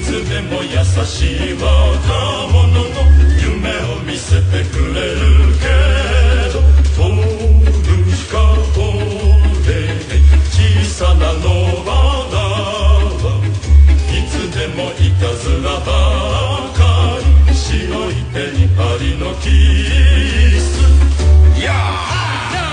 つでも優しい若者の夢を見せてくれるけど、ポルシカポレ小さな野花はいつでもいたずらばかり、白い手に針のキス。やー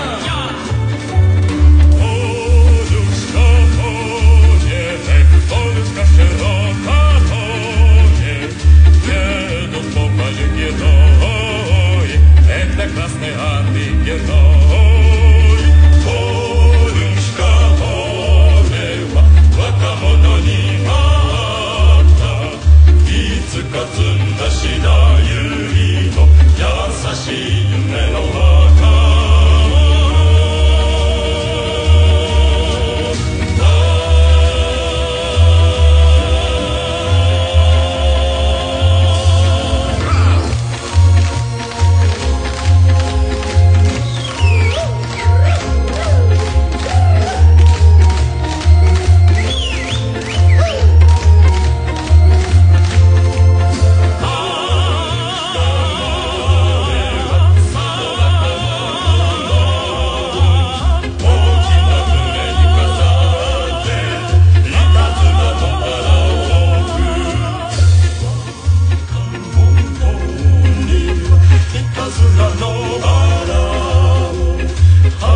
Krasny antygienoj Polska polewa Wakamono ni mataいつか積んだ白百合の優しい夢の若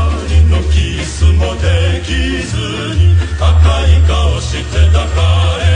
できずに赤い顔して抱かれ